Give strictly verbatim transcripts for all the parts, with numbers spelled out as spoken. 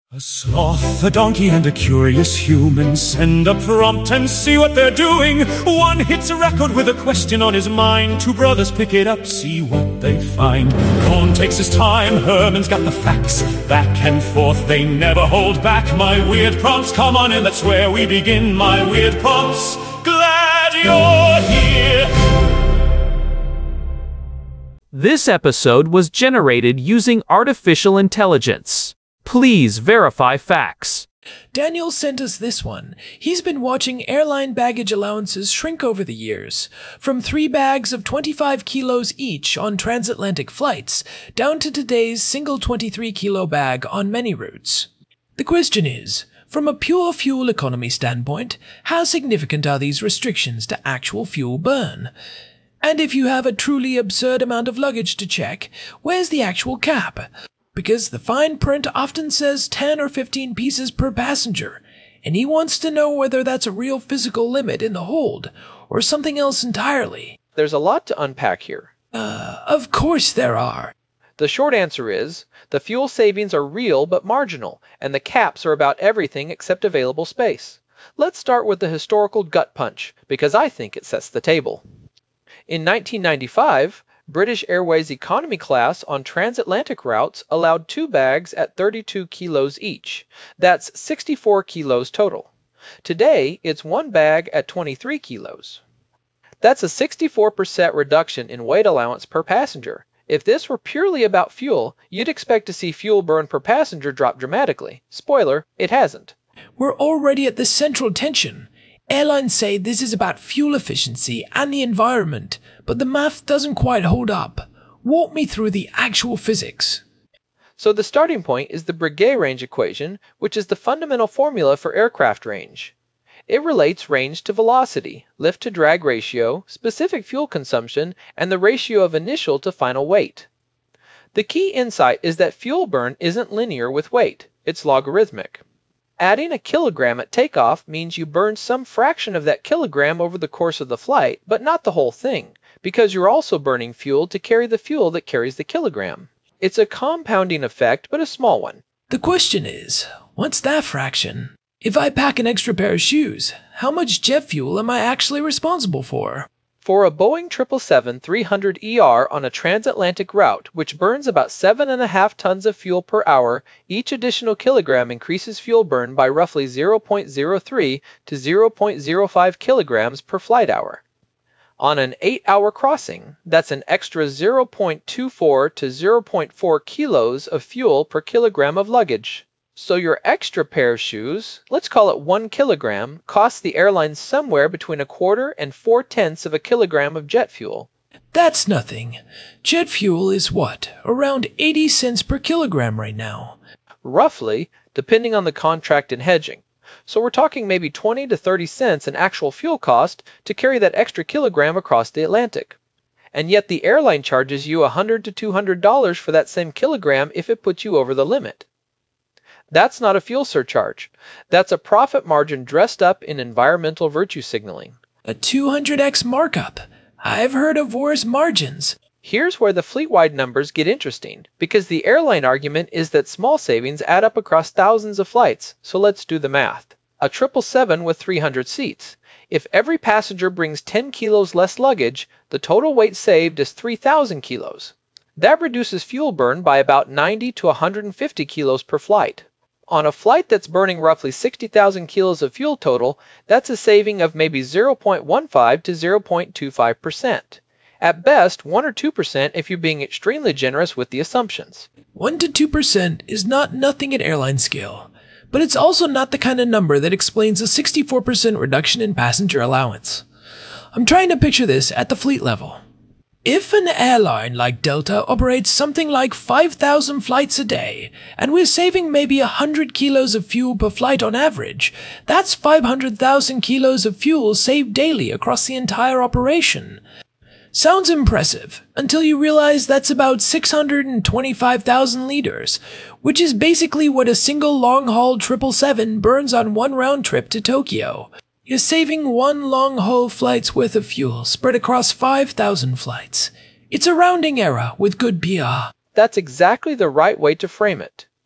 A sloth, a donkey, and a curious human send a prompt and see what they're doing. One hits a record with a question on his mind. Two brothers pick it up, see what they find. Cohn takes his time, Herman's got the facts. Back and forth, they never hold back. My weird prompts, come on in, that's where we begin. My weird prompts, glad you're here. This episode was generated using artificial intelligence. Please verify facts. Daniel sent us this one. He's been watching airline baggage allowances shrink over the years, from three bags of twenty-five kilos each on transatlantic flights, down to today's single twenty-three kilo bag on many routes. The question is, from a pure fuel economy standpoint, how significant are these restrictions to actual fuel burn? And if you have a truly absurd amount of luggage to check, where's the actual cap? Because the fine print often says ten or fifteen pieces per passenger, and he wants to know whether that's a real physical limit in the hold, or something else entirely. There's a lot to unpack here. Uh, of course there are. The short answer is, the fuel savings are real but marginal, and the caps are about everything except available space. Let's start with the historical gut punch, because I think it sets the table. In nineteen ninety-five, British Airways economy class on transatlantic routes allowed two bags at thirty-two kilos each. That's sixty-four kilos total. Today, it's one bag at twenty-three kilos. That's a sixty-four percent reduction in weight allowance per passenger. If this were purely about fuel, you'd expect to see fuel burn per passenger drop dramatically. Spoiler, it hasn't. We're already at the central tension. Airlines say this is about fuel efficiency and the environment, but the math doesn't quite hold up. Walk me through the actual physics. So the starting point is the Breguet range equation, which is the fundamental formula for aircraft range. It relates range to velocity, lift to drag ratio, specific fuel consumption, and the ratio of initial to final weight. The key insight is that fuel burn isn't linear with weight, it's logarithmic. Adding a kilogram at takeoff means you burn some fraction of that kilogram over the course of the flight, but not the whole thing, because you're also burning fuel to carry the fuel that carries the kilogram. It's a compounding effect, but a small one. The question is, what's that fraction? If I pack an extra pair of shoes, how much jet fuel am I actually responsible for? For a Boeing seven seventy-seven three hundred E R on a transatlantic route, which burns about seven and a half tons of fuel per hour, each additional kilogram increases fuel burn by roughly zero point zero three to zero point zero five kilograms per flight hour. On an eight-hour crossing, that's an extra zero point two four to zero point four kilos of fuel per kilogram of luggage. So your extra pair of shoes, let's call it one kilogram, costs the airline somewhere between a quarter and four-tenths of a kilogram of jet fuel. That's nothing. Jet fuel is what, around eighty cents per kilogram right now? Roughly, depending on the contract and hedging. So we're talking maybe twenty to thirty cents in actual fuel cost to carry that extra kilogram across the Atlantic. And yet the airline charges you one hundred to two hundred dollars for that same kilogram if it puts you over the limit. That's not a fuel surcharge. That's a profit margin dressed up in environmental virtue signaling. A two hundred x markup. I've heard of worse margins. Here's where the fleet-wide numbers get interesting, because the airline argument is that small savings add up across thousands of flights, so let's do the math. A triple seven with three hundred seats. If every passenger brings ten kilos less luggage, the total weight saved is three thousand kilos. That reduces fuel burn by about ninety to one hundred fifty kilos per flight. On a flight that's burning roughly sixty thousand kilos of fuel total, that's a saving of maybe zero point one five to zero point two five percent. At best, one or two percent if you're being extremely generous with the assumptions. one to two percent is not nothing at airline scale, but it's also not the kind of number that explains a sixty-four percent reduction in passenger allowance. I'm trying to picture this at the fleet level. If an airline like Delta operates something like five thousand flights a day, and we're saving maybe one hundred kilos of fuel per flight on average, that's five hundred thousand kilos of fuel saved daily across the entire operation. Sounds impressive, until you realize that's about six hundred twenty-five thousand liters, which is basically what a single long-haul triple seven burns on one round trip to Tokyo. You're saving one long-haul flight's worth of fuel spread across five thousand flights. It's a rounding error with good P R. That's exactly the right way to frame it.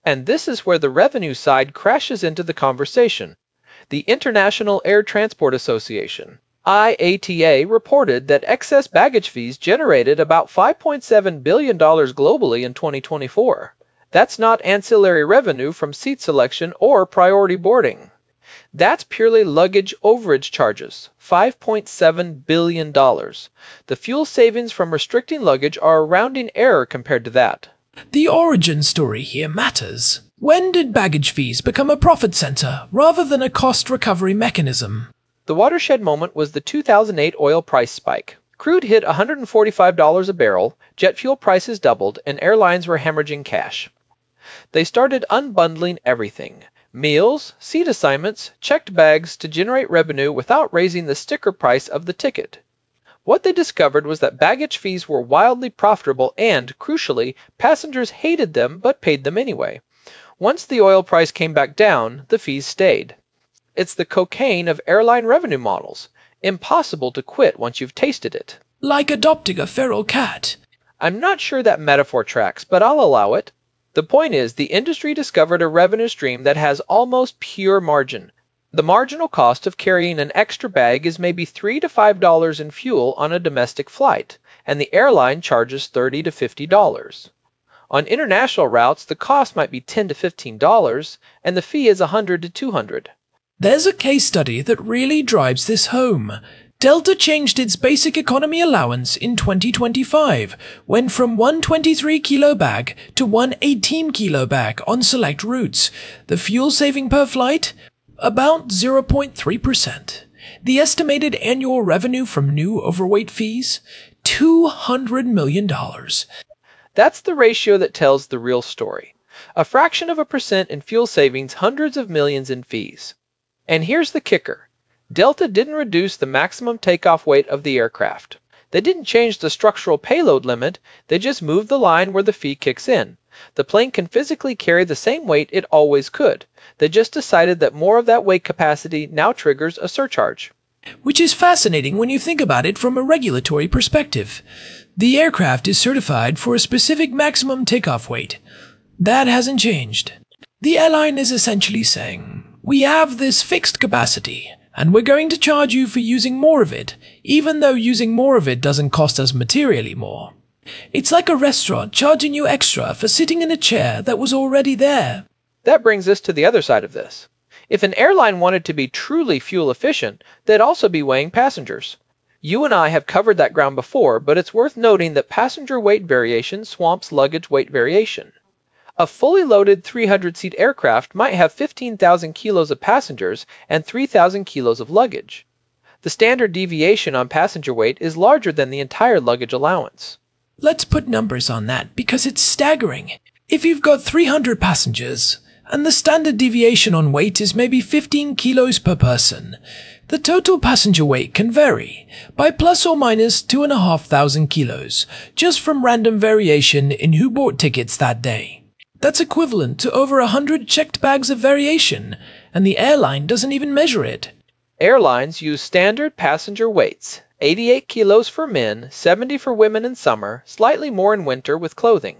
And this is where the revenue side crashes into the conversation. The International Air Transport Association, I A T A, reported that excess baggage fees generated about five point seven billion dollars globally in twenty twenty-four. That's not ancillary revenue from seat selection or priority boarding. That's purely luggage overage charges, five point seven billion dollars. The fuel savings from restricting luggage are a rounding error compared to that. The origin story here matters. When did baggage fees become a profit center rather than a cost recovery mechanism? The watershed moment was the two thousand eight oil price spike. Crude hit one hundred forty-five dollars a barrel, jet fuel prices doubled, and airlines were hemorrhaging cash. They started unbundling everything. Meals, seat assignments, checked bags to generate revenue without raising the sticker price of the ticket. What they discovered was that baggage fees were wildly profitable and, crucially, passengers hated them but paid them anyway. Once the oil price came back down, the fees stayed. It's the cocaine of airline revenue models. Impossible to quit once you've tasted it. Like adopting a feral cat. I'm not sure that metaphor tracks, but I'll allow it. The point is, the industry discovered a revenue stream that has almost pure margin. The marginal cost of carrying an extra bag is maybe three to five dollars in fuel on a domestic flight, and the airline charges thirty to fifty dollars. On international routes, the cost might be ten to fifteen dollars, and the fee is one hundred to two hundred dollars. There's a case study that really drives this home. Delta changed its basic economy allowance in twenty twenty-five, went from one twenty-three kilo bag to one eighteen kilo bag on select routes. The fuel saving per flight? About zero point three percent. The estimated annual revenue from new overweight fees? two hundred million dollars. That's the ratio that tells the real story. A fraction of a percent in fuel savings, hundreds of millions in fees. And here's the kicker. Delta didn't reduce the maximum takeoff weight of the aircraft. They didn't change the structural payload limit, they just moved the line where the fee kicks in. The plane can physically carry the same weight it always could. They just decided that more of that weight capacity now triggers a surcharge. Which is fascinating when you think about it from a regulatory perspective. The aircraft is certified for a specific maximum takeoff weight. That hasn't changed. The airline is essentially saying, we have this fixed capacity, and we're going to charge you for using more of it, even though using more of it doesn't cost us materially more. It's like a restaurant charging you extra for sitting in a chair that was already there. That brings us to the other side of this. If an airline wanted to be truly fuel efficient, they'd also be weighing passengers. You and I have covered that ground before, but it's worth noting that passenger weight variation swamps luggage weight variation. A fully loaded three hundred seat aircraft might have fifteen thousand kilos of passengers and three thousand kilos of luggage. The standard deviation on passenger weight is larger than the entire luggage allowance. Let's put numbers on that because it's staggering. If you've got three hundred passengers, and the standard deviation on weight is maybe fifteen kilos per person, the total passenger weight can vary by plus or minus two and a half thousand kilos, just from random variation in who bought tickets that day. That's equivalent to over a hundred checked bags of variation, and the airline doesn't even measure it. Airlines use standard passenger weights, eighty-eight kilos for men, seventy for women in summer, slightly more in winter with clothing.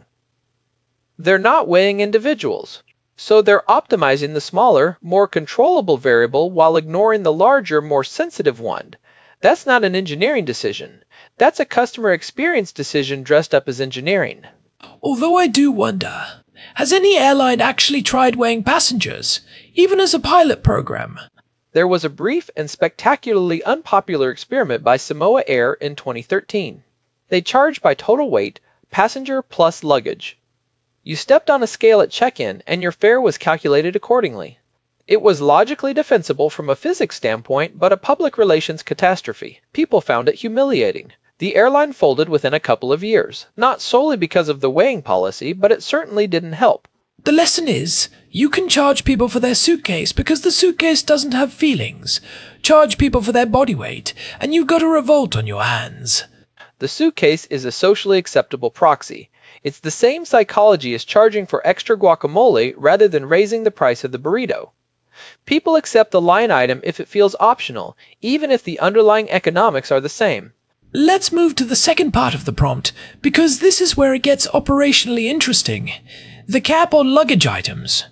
They're not weighing individuals, so they're optimizing the smaller, more controllable variable while ignoring the larger, more sensitive one. That's not an engineering decision. That's a customer experience decision dressed up as engineering. Although I do wonder, has any airline actually tried weighing passengers, even as a pilot program? There was a brief and spectacularly unpopular experiment by Samoa Air in twenty thirteen. They charged by total weight, passenger plus luggage. You stepped on a scale at check-in, and your fare was calculated accordingly. It was logically defensible from a physics standpoint, but a public relations catastrophe. People found it humiliating. The airline folded within a couple of years, not solely because of the weighing policy, but it certainly didn't help. The lesson is, you can charge people for their suitcase because the suitcase doesn't have feelings. Charge people for their body weight, and you've got a revolt on your hands. The suitcase is a socially acceptable proxy. It's the same psychology as charging for extra guacamole rather than raising the price of the burrito. People accept the line item if it feels optional, even if the underlying economics are the same. Let's move to the second part of the prompt, because this is where it gets operationally interesting. the cap on luggage items.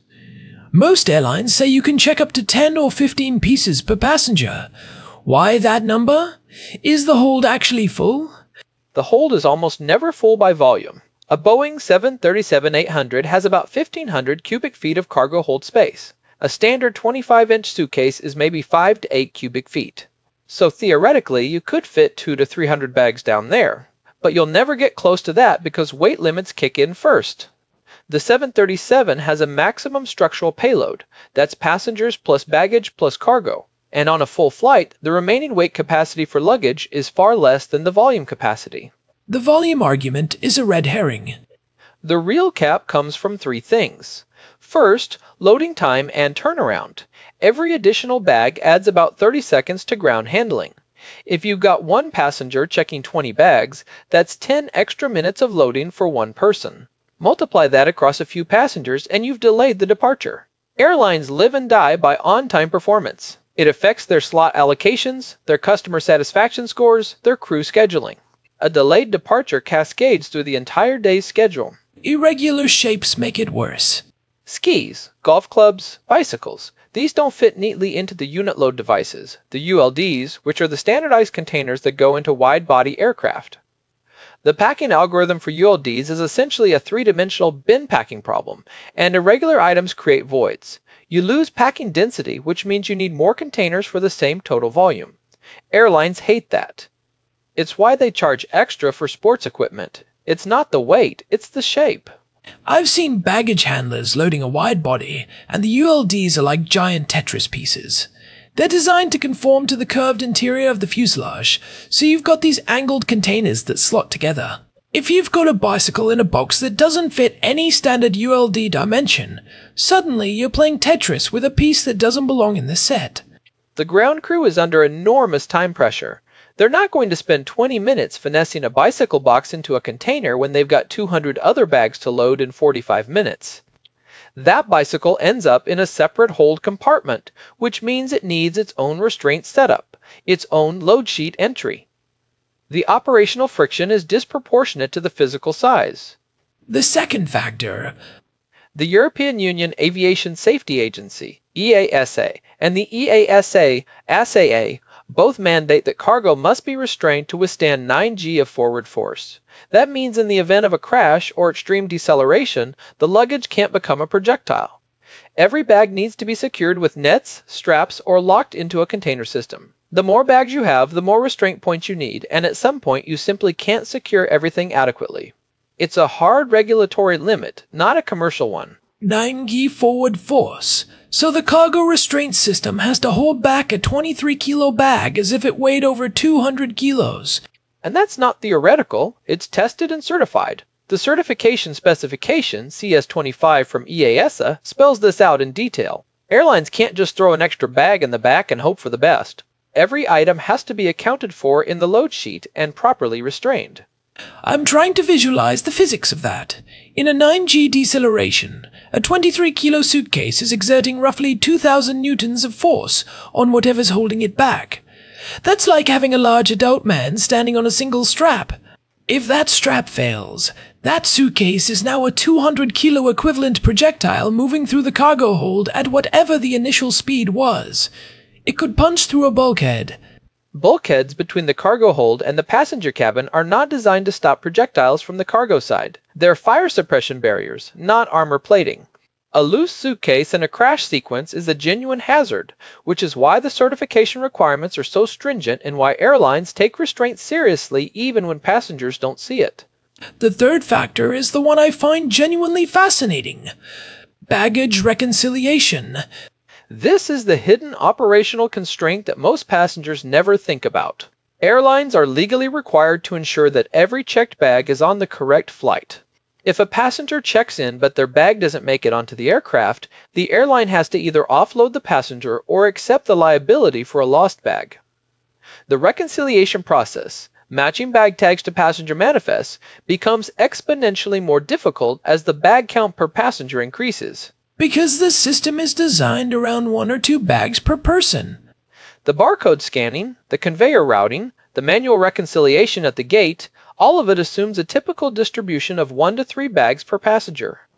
Most airlines say you can check up to ten or fifteen pieces per passenger. Why that number? Is the hold actually full? The hold is almost never full by volume. A Boeing seven thirty-seven eight hundred has about fifteen hundred cubic feet of cargo hold space. A standard twenty-five inch suitcase is maybe five to eight cubic feet. So theoretically, you could fit two to three hundred bags down there. But you'll never get close to that because weight limits kick in first. The seven thirty-seven has a maximum structural payload. That's passengers plus baggage plus cargo. And on a full flight, the remaining weight capacity for luggage is far less than the volume capacity. The volume argument is a red herring. The real cap comes from three things. First, loading time and turnaround. Every additional bag adds about thirty seconds to ground handling. If you've got one passenger checking twenty bags, that's ten extra minutes of loading for one person. Multiply that across a few passengers and you've delayed the departure. Airlines live and die by on-time performance. It affects their slot allocations, their customer satisfaction scores, their crew scheduling. A delayed departure cascades through the entire day's schedule. Irregular shapes make it worse. Skis, golf clubs, bicycles. These don't fit neatly into the unit load devices, the U L Ds, which are the standardized containers that go into wide-body aircraft. The packing algorithm for U L Ds is essentially a three-dimensional bin packing problem, and irregular items create voids. You lose packing density, which means you need more containers for the same total volume. Airlines hate that. It's why they charge extra for sports equipment. It's not the weight, it's the shape. I've seen baggage handlers loading a wide body, and the U L Ds are like giant Tetris pieces. They're designed to conform to the curved interior of the fuselage, so you've got these angled containers that slot together. If you've got a bicycle in a box that doesn't fit any standard U L D dimension, suddenly you're playing Tetris with a piece that doesn't belong in the set. The ground crew is under enormous time pressure. They're not going to spend twenty minutes finessing a bicycle box into a container when they've got two hundred other bags to load in forty-five minutes. That bicycle ends up in a separate hold compartment, which means it needs its own restraint setup, its own load sheet entry. The operational friction is disproportionate to the physical size. The second factor. The European Union Aviation Safety Agency, E A S A, and the E A S A, A S A A, both mandate that cargo must be restrained to withstand nine G of forward force. That means in the event of a crash or extreme deceleration, the luggage can't become a projectile. Every bag needs to be secured with nets, straps, or locked into a container system. The more bags you have, the more restraint points you need, and at some point you simply can't secure everything adequately. It's a hard regulatory limit, not a commercial one. nine G forward force. So the cargo restraint system has to hold back a twenty-three kilo bag as if it weighed over two hundred kilos. And that's not theoretical, it's tested and certified. The certification specification, C S twenty-five from E A S A, spells this out in detail. Airlines can't just throw an extra bag in the back and hope for the best. Every item has to be accounted for in the load sheet and properly restrained. I'm trying to visualize the physics of that. In a nine G deceleration, a twenty-three kilo suitcase is exerting roughly two thousand newtons of force on whatever's holding it back. That's like having a large adult man standing on a single strap. If that strap fails, that suitcase is now a two hundred kilo equivalent projectile moving through the cargo hold at whatever the initial speed was. It could punch through a bulkhead. Bulkheads between the cargo hold and the passenger cabin are not designed to stop projectiles from the cargo side. They're fire suppression barriers, not armor plating. A loose suitcase in a crash sequence is a genuine hazard, which is why the certification requirements are so stringent and why airlines take restraint seriously even when passengers don't see it. The third factor is the one I find genuinely fascinating. Baggage reconciliation. This is the hidden operational constraint that most passengers never think about. Airlines are legally required to ensure that every checked bag is on the correct flight. If a passenger checks in but their bag doesn't make it onto the aircraft, the airline has to either offload the passenger or accept the liability for a lost bag. The reconciliation process, matching bag tags to passenger manifests, becomes exponentially more difficult as the bag count per passenger increases. Because the system is designed around one or two bags per person. The barcode scanning, the conveyor routing, the manual reconciliation at the gate, all of it assumes a typical distribution of one to three bags per passenger.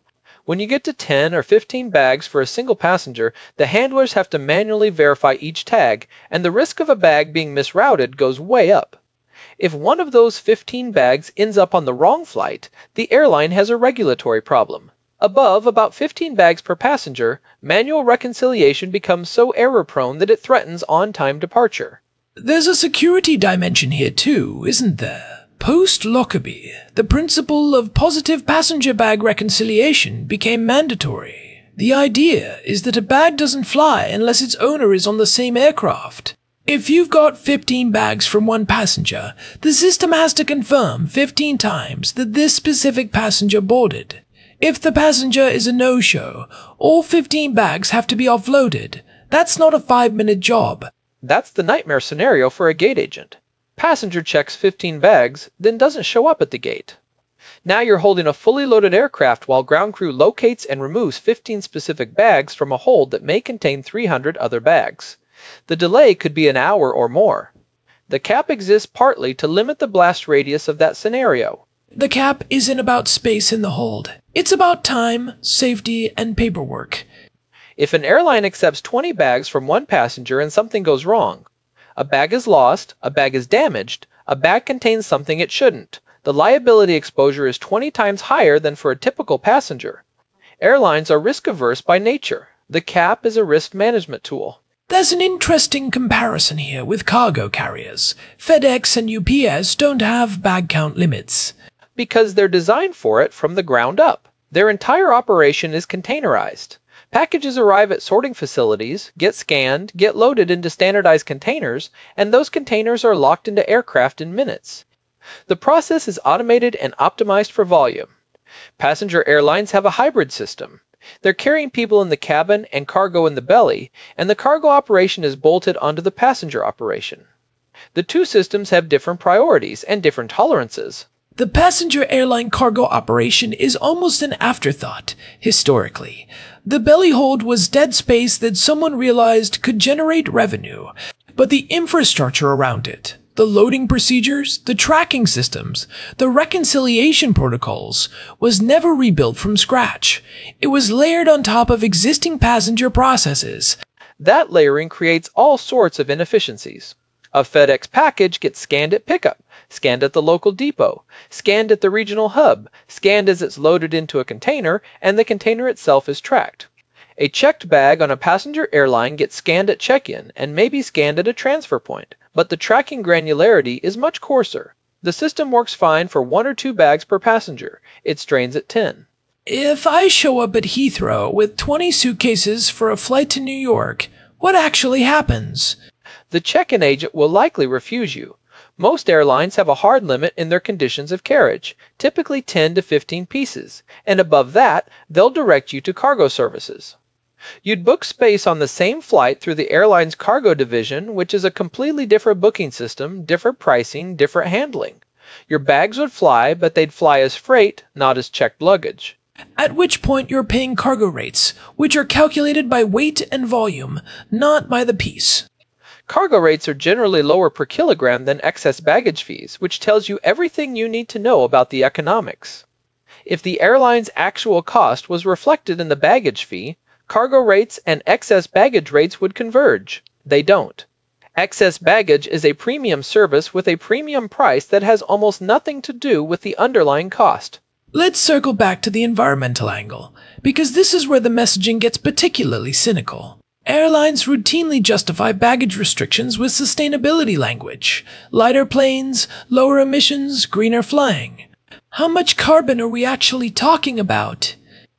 When you get to ten or fifteen bags for a single passenger, the handlers have to manually verify each tag, and the risk of a bag being misrouted goes way up. If one of those fifteen bags ends up on the wrong flight, the airline has a regulatory problem. Above about fifteen bags per passenger, manual reconciliation becomes so error-prone that it threatens on-time departure. There's a security dimension here too, isn't there? Post-Lockerbie, the principle of positive passenger bag reconciliation became mandatory. The idea is that a bag doesn't fly unless its owner is on the same aircraft. If you've got fifteen bags from one passenger, the system has to confirm fifteen times that this specific passenger boarded. If the passenger is a no-show, all fifteen bags have to be offloaded. That's not a five-minute job. That's the nightmare scenario for a gate agent. Passenger checks fifteen bags, then doesn't show up at the gate. Now you're holding a fully loaded aircraft while ground crew locates and removes fifteen specific bags from a hold that may contain three hundred other bags. The delay could be an hour or more. The cap exists partly to limit the blast radius of that scenario. The cap isn't about space in the hold. It's about time, safety, and paperwork. If an airline accepts twenty bags from one passenger and something goes wrong, a bag is lost, a bag is damaged, a bag contains something it shouldn't, the liability exposure is twenty times higher than for a typical passenger. Airlines are risk-averse by nature. The cap is a risk management tool. There's an interesting comparison here with cargo carriers. FedEx and U P S don't have bag count limits. Because they're designed for it from the ground up. Their entire operation is containerized. Packages arrive at sorting facilities, get scanned, get loaded into standardized containers, and those containers are locked into aircraft in minutes. The process is automated and optimized for volume. Passenger airlines have a hybrid system. They're carrying people in the cabin and cargo in the belly, and the cargo operation is bolted onto the passenger operation. The two systems have different priorities and different tolerances. The passenger airline cargo operation is almost an afterthought, historically. The belly hold was dead space that someone realized could generate revenue, but the infrastructure around it, the loading procedures, the tracking systems, the reconciliation protocols, was never rebuilt from scratch. It was layered on top of existing passenger processes. That layering creates all sorts of inefficiencies. A FedEx package gets scanned at pickup, scanned at the local depot, scanned at the regional hub, scanned as it's loaded into a container, and the container itself is tracked. A checked bag on a passenger airline gets scanned at check-in and may be scanned at a transfer point, but the tracking granularity is much coarser. The system works fine for one or two bags per passenger. It strains at ten. If I show up at Heathrow with twenty suitcases for a flight to New York, what actually happens? The check-in agent will likely refuse you. Most airlines have a hard limit in their conditions of carriage, typically ten to fifteen pieces, and above that, they'll direct you to cargo services. You'd book space on the same flight through the airline's cargo division, which is a completely different booking system, different pricing, different handling. Your bags would fly, but they'd fly as freight, not as checked luggage. At which point you're paying cargo rates, which are calculated by weight and volume, not by the piece. Cargo rates are generally lower per kilogram than excess baggage fees, which tells you everything you need to know about the economics. If the airline's actual cost was reflected in the baggage fee, cargo rates and excess baggage rates would converge. They don't. Excess baggage is a premium service with a premium price that has almost nothing to do with the underlying cost. Let's circle back to the environmental angle, because this is where the messaging gets particularly cynical. Airlines routinely justify baggage restrictions with sustainability language. Lighter planes, lower emissions, greener flying. How much carbon are we actually talking about?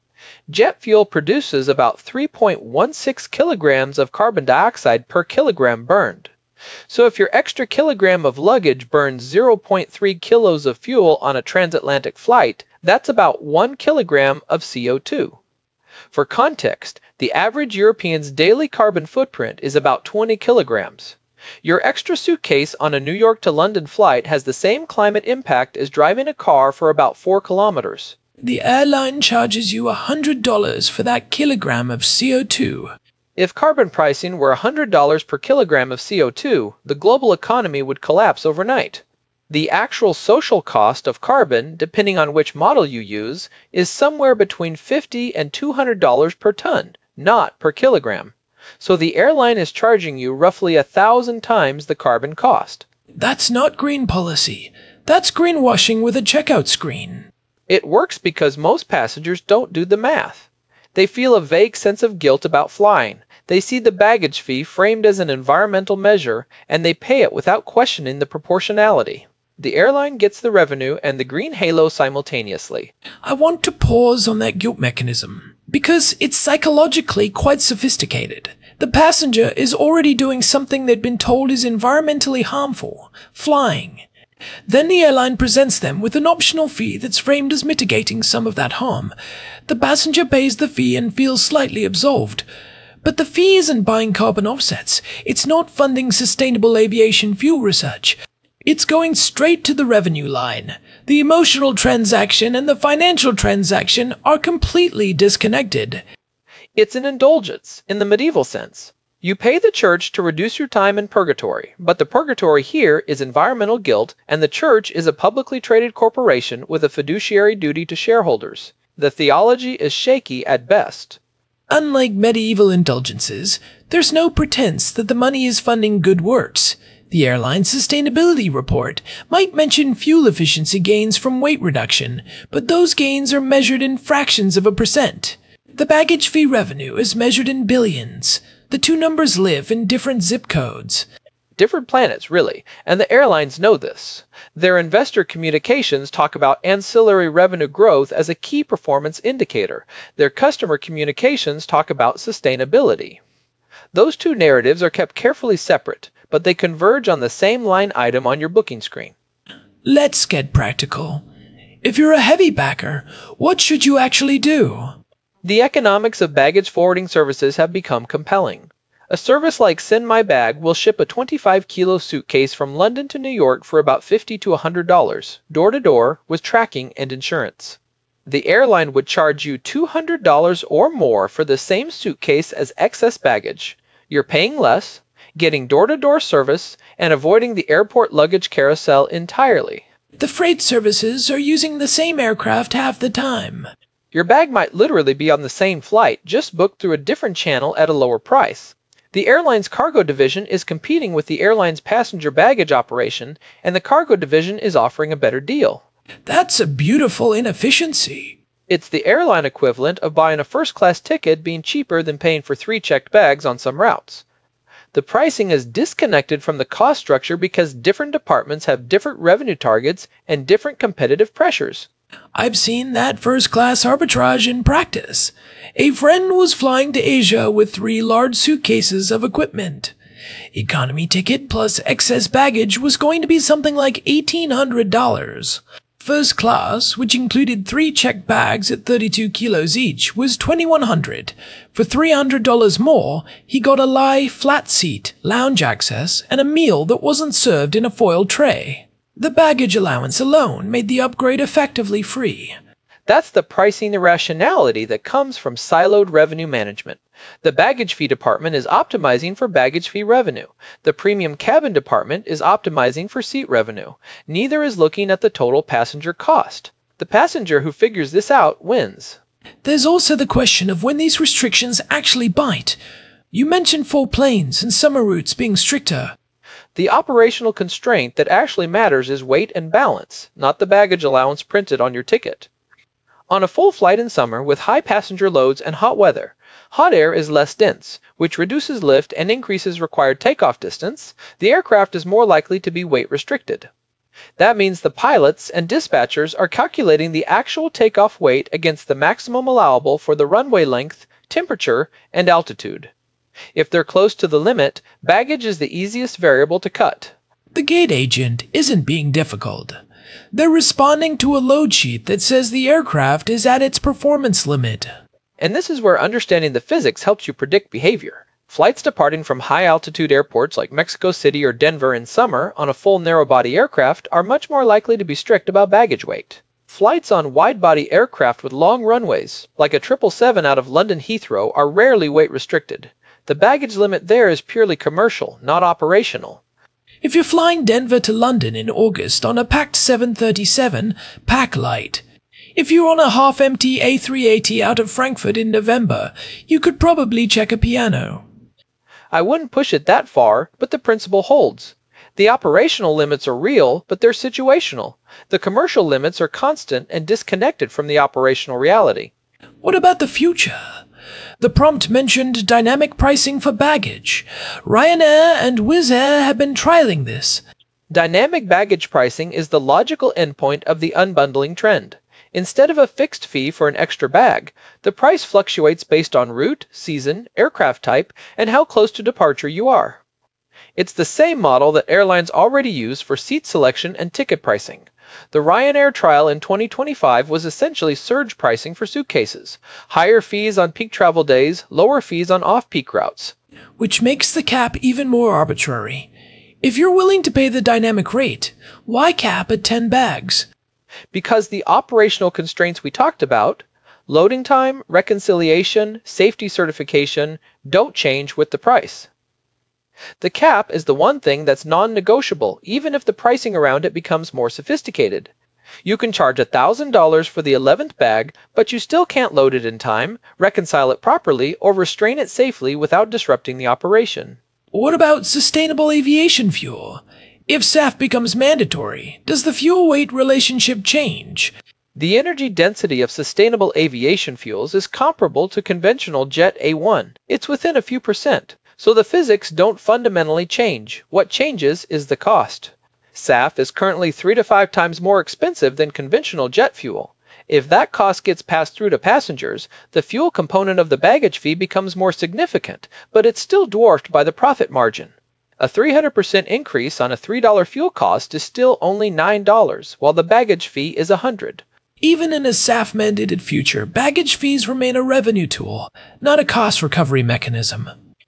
Jet fuel produces about three point one six kilograms of carbon dioxide per kilogram burned. So if your extra kilogram of luggage burns zero point three kilos of fuel on a transatlantic flight, that's about one kilogram of C O two. For context, the average European's daily carbon footprint is about twenty kilograms. Your extra suitcase on a New York to London flight has the same climate impact as driving a car for about four kilometers. The airline charges you one hundred dollars for that kilogram of C O two. If carbon pricing were one hundred dollars per kilogram of C O two, the global economy would collapse overnight. The actual social cost of carbon, depending on which model you use, is somewhere between fifty and two hundred dollars per ton, not per kilogram. So the airline is charging you roughly a thousand times the carbon cost. That's not green policy. That's greenwashing with a checkout screen. It works because most passengers don't do the math. They feel a vague sense of guilt about flying. They see the baggage fee framed as an environmental measure, and they pay it without questioning the proportionality. The airline gets the revenue and the green halo simultaneously. I want to pause on that guilt mechanism, because it's psychologically quite sophisticated. The passenger is already doing something they've been told is environmentally harmful, flying. Then the airline presents them with an optional fee that's framed as mitigating some of that harm. The passenger pays the fee and feels slightly absolved. But the fee isn't buying carbon offsets. It's not funding sustainable aviation fuel research. It's going straight to the revenue line. The emotional transaction and the financial transaction are completely disconnected. It's an indulgence, in the medieval sense. You pay the church to reduce your time in purgatory, but the purgatory here is environmental guilt, and the church is a publicly traded corporation with a fiduciary duty to shareholders. The theology is shaky at best. Unlike medieval indulgences, there's no pretense that the money is funding good works. The airline sustainability report might mention fuel efficiency gains from weight reduction, but those gains are measured in fractions of a percent. The baggage fee revenue is measured in billions. The two numbers live in different zip codes. Different planets, really, and the airlines know this. Their investor communications talk about ancillary revenue growth as a key performance indicator. Their customer communications talk about sustainability. Those two narratives are kept carefully separate, but they converge on the same line item on your booking screen. Let's get practical. If you're a heavy backer, what should you actually do? The economics of baggage forwarding services have become compelling. A service like Send My Bag will ship a twenty-five kilo suitcase from London to New York for about fifty to one hundred dollars, door to door, with tracking and insurance. The airline would charge you two hundred dollars or more for the same suitcase as excess baggage. You're paying less, getting door-to-door service, and avoiding the airport luggage carousel entirely. The freight services are using the same aircraft half the time. Your bag might literally be on the same flight, just booked through a different channel at a lower price. The airline's cargo division is competing with the airline's passenger baggage operation, and the cargo division is offering a better deal. That's a beautiful inefficiency. It's the airline equivalent of buying a first-class ticket being cheaper than paying for three checked bags on some routes. The pricing is disconnected from the cost structure because different departments have different revenue targets and different competitive pressures. I've seen that first-class arbitrage in practice. A friend was flying to Asia with three large suitcases of equipment. Economy ticket plus excess baggage was going to be something like eighteen hundred dollars. First class, which included three checked bags at thirty-two kilos each, was twenty-one hundred dollars. For three hundred dollars more, he got a lie, flat seat, lounge access, and a meal that wasn't served in a foil tray. The baggage allowance alone made the upgrade effectively free. That's the pricing irrationality that comes from siloed revenue management. The baggage fee department is optimizing for baggage fee revenue. The premium cabin department is optimizing for seat revenue. Neither is looking at the total passenger cost. The passenger who figures this out wins. There's also the question of when these restrictions actually bite. You mentioned full planes and summer routes being stricter. The operational constraint that actually matters is weight and balance, not the baggage allowance printed on your ticket. On a full flight in summer with high passenger loads and hot weather, hot air is less dense, which reduces lift and increases required takeoff distance. The aircraft is more likely to be weight restricted. That means the pilots and dispatchers are calculating the actual takeoff weight against the maximum allowable for the runway length, temperature, and altitude. If they're close to the limit, baggage is the easiest variable to cut. The gate agent isn't being difficult. They're responding to a load sheet that says the aircraft is at its performance limit. And this is where understanding the physics helps you predict behavior. Flights departing from high-altitude airports like Mexico City or Denver in summer on a full narrow-body aircraft are much more likely to be strict about baggage weight. Flights on wide-body aircraft with long runways, like a triple seven out of London Heathrow, are rarely weight restricted. The baggage limit there is purely commercial, not operational. If you're flying Denver to London in August on a packed seven thirty-seven, pack light. If you're on a half-empty A three eighty out of Frankfurt in November, you could probably check a piano. I wouldn't push it that far, but the principle holds. The operational limits are real, but they're situational. The commercial limits are constant and disconnected from the operational reality. What about the future? The prompt mentioned dynamic pricing for baggage. Ryanair and Wizz Air have been trialing this. Dynamic baggage pricing is the logical endpoint of the unbundling trend. Instead of a fixed fee for an extra bag, the price fluctuates based on route, season, aircraft type, and how close to departure you are. It's the same model that airlines already use for seat selection and ticket pricing. The Ryanair trial in twenty twenty-five was essentially surge pricing for suitcases. Higher fees on peak travel days, lower fees on off-peak routes. Which makes the cap even more arbitrary. If you're willing to pay the dynamic rate, why cap at ten bags? Because the operational constraints we talked about, loading time, reconciliation, safety certification, don't change with the price. The cap is the one thing that's non-negotiable, even if the pricing around it becomes more sophisticated. You can charge one thousand dollars for the eleventh bag, but you still can't load it in time, reconcile it properly, or restrain it safely without disrupting the operation. What about sustainable aviation fuel? If S A F becomes mandatory, does the fuel-weight relationship change? The energy density of sustainable aviation fuels is comparable to conventional Jet A one. It's within a few percent. So the physics don't fundamentally change. What changes is the cost. S A F is currently three to five times more expensive than conventional jet fuel. If that cost gets passed through to passengers, the fuel component of the baggage fee becomes more significant, but it's still dwarfed by the profit margin. A three hundred percent increase on a three dollar fuel cost is still only nine dollars, while the baggage fee is one hundred dollars. Even in a S A F-mandated future, baggage fees remain a revenue tool, not a cost recovery mechanism.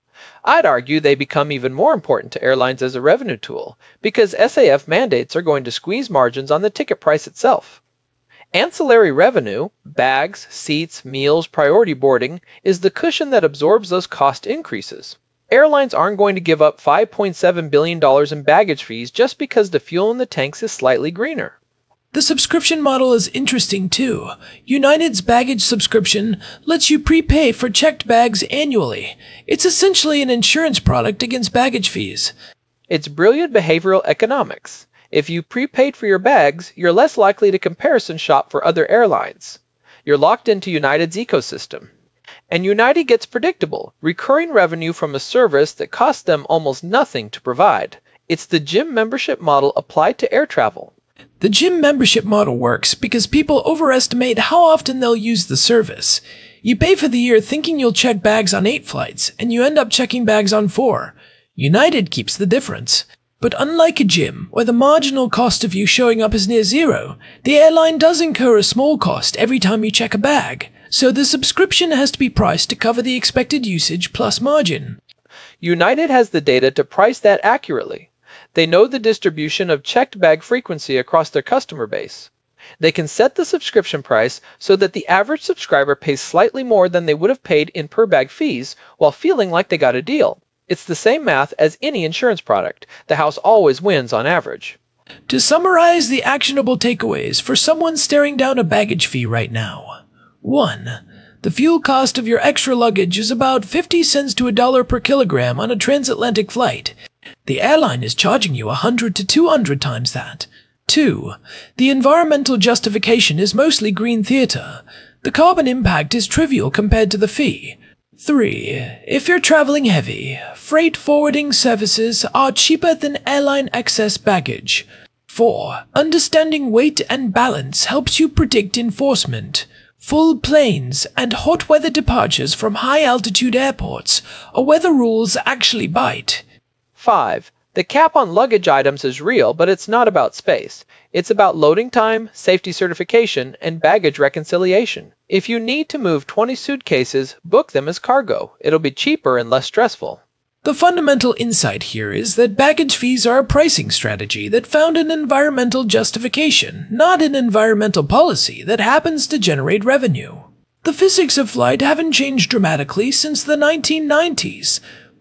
I'd argue they become even more important to airlines as a revenue tool, because S A F mandates are going to squeeze margins on the ticket price itself. Ancillary revenue, bags, seats, meals, priority boarding, is the cushion that absorbs those cost increases. Airlines aren't going to give up five point seven billion dollars in baggage fees just because the fuel in the tanks is slightly greener. The subscription model is interesting too. United's baggage subscription lets you prepay for checked bags annually. It's essentially an insurance product against baggage fees. It's brilliant behavioral economics. If you prepaid for your bags, you're less likely to comparison shop for other airlines. You're locked into United's ecosystem. And United gets predictable, recurring revenue from a service that costs them almost nothing to provide. It's the gym membership model applied to air travel. The gym membership model works because people overestimate how often they'll use the service. You pay for the year thinking you'll check bags on eight flights, and you end up checking bags on four. United keeps the difference. But unlike a gym, where the marginal cost of you showing up is near zero, the airline does incur a small cost every time you check a bag, so the subscription has to be priced to cover the expected usage plus margin. United has the data to price that accurately. They know the distribution of checked bag frequency across their customer base. They can set the subscription price so that the average subscriber pays slightly more than they would have paid in per-bag fees while feeling like they got a deal. It's the same math as any insurance product. The house always wins on average. To summarize the actionable takeaways for someone staring down a baggage fee right now. one. The fuel cost of your extra luggage is about fifty cents to a dollar per kilogram on a transatlantic flight. The airline is charging you one hundred to two hundred times that. two. The environmental justification is mostly green theater. The carbon impact is trivial compared to the fee. three. If you're traveling heavy, freight forwarding services are cheaper than airline excess baggage. four. Understanding weight and balance helps you predict enforcement. Full planes and hot weather departures from high-altitude airports are where the rules actually bite. five. The cap on luggage items is real, but it's not about space. It's about loading time, safety certification, and baggage reconciliation. If you need to move twenty suitcases, book them as cargo. It'll be cheaper and less stressful. The fundamental insight here is that baggage fees are a pricing strategy that found an environmental justification, not an environmental policy that happens to generate revenue. The physics of flight haven't changed dramatically since the nineteen nineties.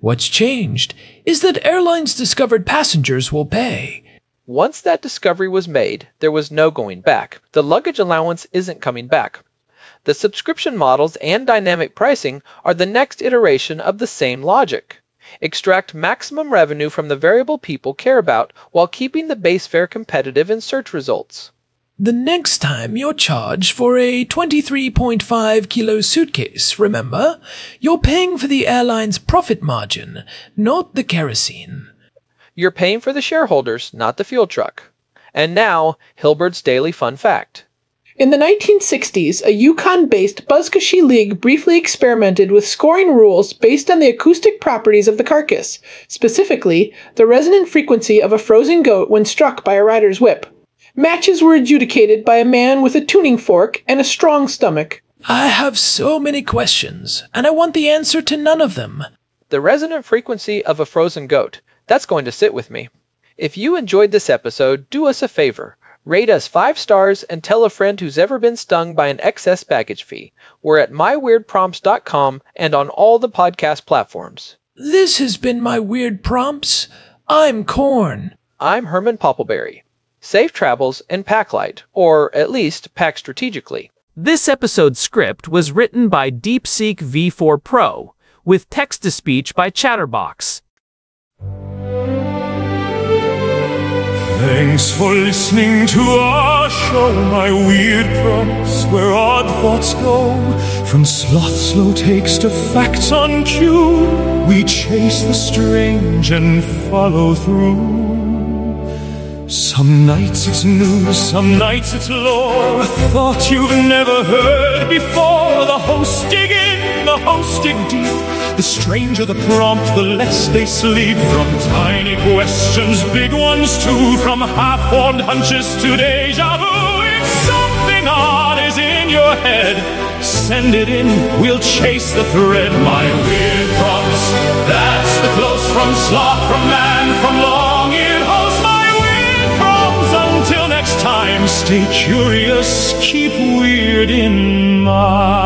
What's changed is that airlines discovered passengers will pay. Once that discovery was made, there was no going back. The luggage allowance isn't coming back. The subscription models and dynamic pricing are the next iteration of the same logic. Extract maximum revenue from the variable people care about while keeping the base fare competitive in search results. The next time you're charged for a twenty-three point five kilo suitcase, remember, you're paying for the airline's profit margin, not the kerosene. You're paying for the shareholders, not the fuel truck. And now, Hilbert's Daily Fun Fact. In the nineteen sixties, a Yukon-based Buzkashi League briefly experimented with scoring rules based on the acoustic properties of the carcass, specifically, the resonant frequency of a frozen goat when struck by a rider's whip. Matches were adjudicated by a man with a tuning fork and a strong stomach. I have so many questions, and I want the answer to none of them. The resonant frequency of a frozen goat. That's going to sit with me. If you enjoyed this episode, do us a favor. Rate us five stars and tell a friend who's ever been stung by an excess baggage fee. We're at my weird prompts dot com and on all the podcast platforms. This has been My Weird Prompts. I'm Corn. I'm Herman Poppleberry. Safe travels and pack light, or at least pack strategically. This episode's script was written by DeepSeek V four Pro, with text-to-speech by Chatterbox. Thanks for listening to our show, My Weird Prompts, where odd thoughts go. From sloth slow takes to facts on cue, we chase the strange and follow through. Some nights it's news, some nights it's lore, a thought you've never heard before. The hosts dig in, the hosts dig deep. The stranger the prompt, the less they sleep. From tiny questions, big ones too. From half-formed hunches to deja vu. If something odd is in your head, send it in, we'll chase the thread. My Weird Prompts, that's the close from sloth, from man, from long-eared host. My Weird Prompts, until next time, stay curious, keep weird in mind.